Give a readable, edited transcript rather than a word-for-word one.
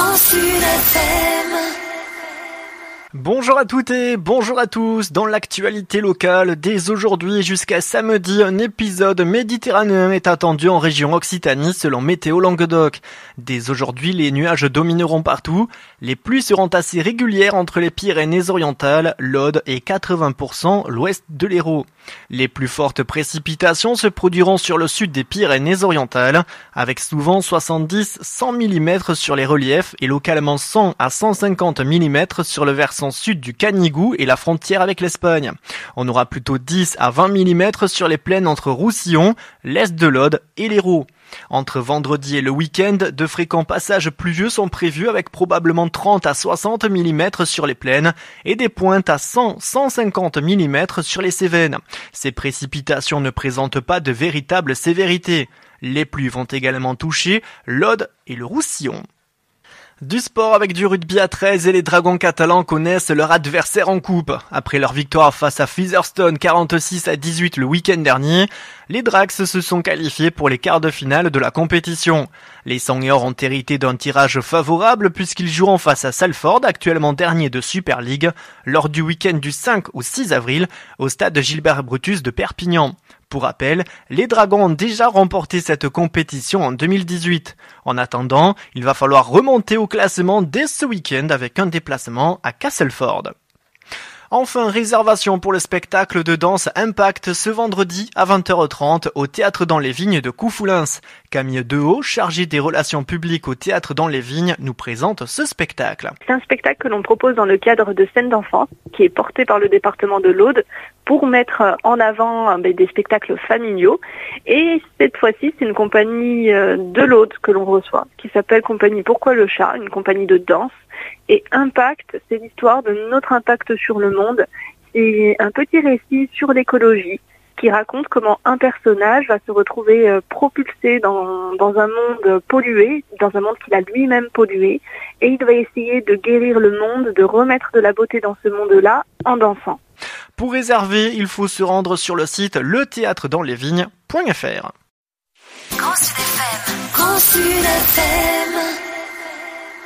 Grand Sud FM. Bonjour à toutes et bonjour à tous. Dans l'actualité locale, dès aujourd'hui jusqu'à samedi, un épisode méditerranéen est attendu en région Occitanie selon Météo Languedoc. Dès aujourd'hui, les nuages domineront partout. Les pluies seront assez régulières entre les Pyrénées-Orientales, l'Aude et 80% l'ouest de l'Hérault. Les plus fortes précipitations se produiront sur le sud des Pyrénées-Orientales, avec souvent 70-100 mm sur les reliefs et localement 100 à 150 mm sur le versant sud du Canigou et la frontière avec l'Espagne. On aura plutôt 10 à 20 mm sur les plaines entre Roussillon, l'est de l'Aude et l'Hérault. Entre vendredi et le week-end, de fréquents passages pluvieux sont prévus avec probablement 30 à 60 mm sur les plaines et des pointes à 100-150 mm sur les Cévennes. Ces précipitations ne présentent pas de véritable sévérité. Les pluies vont également toucher l'Aude et le Roussillon. Du sport avec du rugby à 13 et les Dragons catalans connaissent leur adversaire en coupe. Après leur victoire face à Featherstone 46-18 le week-end dernier, les Drags se sont qualifiés pour les quarts de finale de la compétition. Les Seniors ont hérité d'un tirage favorable puisqu'ils joueront face à Salford, actuellement dernier de Super League, lors du week-end du 5 au 6 avril au stade Gilbert Brutus de Perpignan. Pour rappel, les Dragons ont déjà remporté cette compétition en 2018. En attendant, il va falloir remonter au classement dès ce week-end avec un déplacement à Castleford. Enfin, réservation pour le spectacle de danse Impact ce vendredi à 20h30 au Théâtre dans les Vignes de Coufoulins. Camille Dehaut, chargée des relations publiques au Théâtre dans les Vignes, nous présente ce spectacle. C'est un spectacle que l'on propose dans le cadre de Scènes d'enfance, qui est porté par le département de l'Aude, pour mettre en avant des spectacles familiaux. Et cette fois-ci, c'est une compagnie de l'Aude que l'on reçoit, qui s'appelle Compagnie Pourquoi le Chat, une compagnie de danse. Et Impact, c'est l'histoire de notre impact sur le monde. C'est un petit récit sur l'écologie qui raconte comment un personnage va se retrouver propulsé dans un monde pollué, dans un monde qu'il a lui-même pollué, et il va essayer de guérir le monde, de remettre de la beauté dans ce monde-là en dansant. Pour réserver, il faut se rendre sur le site letheatredans-les-vignes.fr. Grand Sud FM. Grand Sud FM.